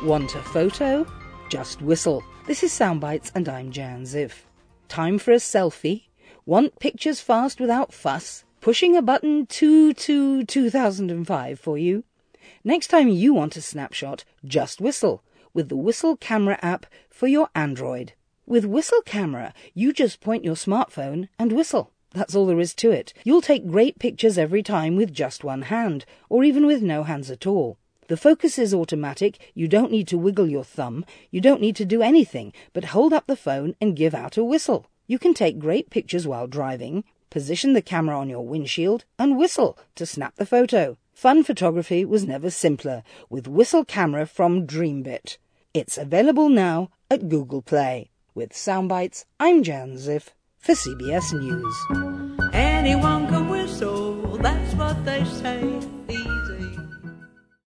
Want a photo? Just whistle. This is Soundbites and I'm Jan Ziff. Time for a selfie? Want pictures fast without fuss? Pushing a button 2005 for you? Next time you want a snapshot, just whistle with the Whistle Camera app for your Android. With Whistle Camera, you just point your smartphone and whistle. That's all there is to it. You'll take great pictures every time with just one hand, or even with no hands at all. The focus is automatic, you don't need to wiggle your thumb, you don't need to do anything but hold up the phone and give out a whistle. You can take great pictures while driving, position the camera on your windshield, and whistle to snap the photo. Fun photography was never simpler with Whistle Camera from Dreambit. It's available now at Google Play. With Soundbites, I'm Jan Ziff for CBS News. Anyone can whistle, that's what they say.